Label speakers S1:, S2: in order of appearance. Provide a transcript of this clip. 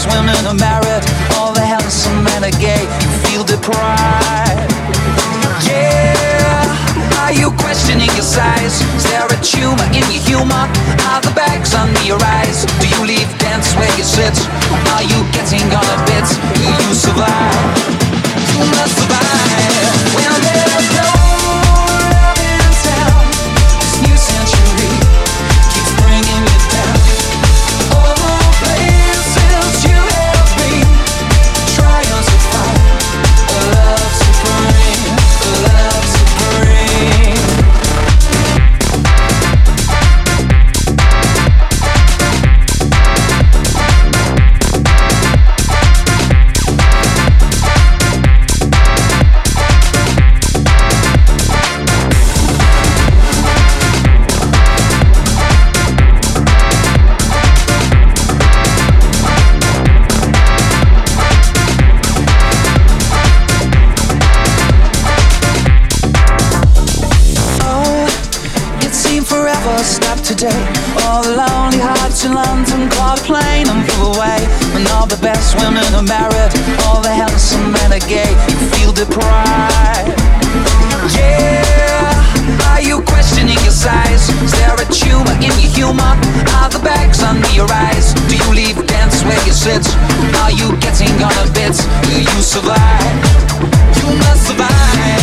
S1: best women are married, all the handsome men are gay. You feel deprived. Yeah, are you questioning your size? Is there a tumor in your humor? Are the bags under your eyes? Do you leave dance where you sit? Are you getting on a bit? Do you survive? You must survive. When there's no love in town, this new century keeps bringing you down. All the places you have been, trying to find a love supreme, a love supreme. Stop today. All the lonely hearts in London caught a plane and flew away. When all the best women are married, all the handsome men are gay. You feel deprived. Yeah, are you questioning your size? Is there a tumor in your humor? Are the bags under your eyes? Do you leave dance where you sit? Are you getting on a bit? Do you survive? You must survive.